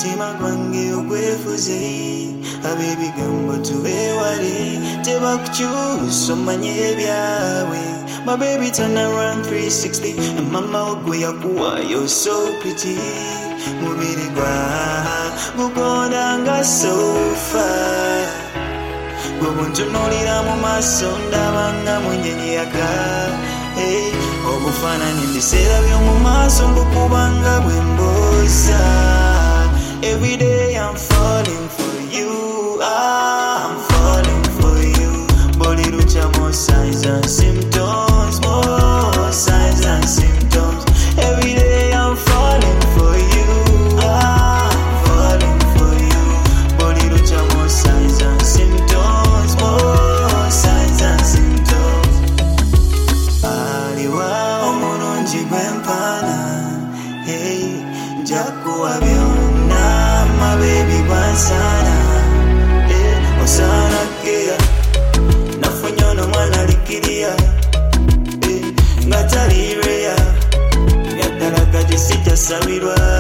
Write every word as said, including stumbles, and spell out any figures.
mutima gwange ogwefuze abebigambo tubeewale tebakukyusa omanye ebyawe. My baby turn around three sixty and mama ogwe yakuwa, you're so pretty. Mubiri gwa gukonda nga sofa, bwebuntunuulira mu maaso ndaba nga munyenyi yaka. Hey, obufaananyi mbiseera by'omu maaso mbukubanga bwe mbooza. Every day I'm falling for you, ah, I'm falling for you. Body lucha, more signs and symptoms, more signs and symptoms. Every day I'm falling for you, ah, I'm falling for you. Body lucha, more signs and symptoms, more signs and symptoms. Aliwa omulungi gwempana, hey, njakuwa byonna, my baby gwansana, eh, osana kera. Nafunyono mwana likiria, eh, nga tali rea, yaddala kati sitasabirwa.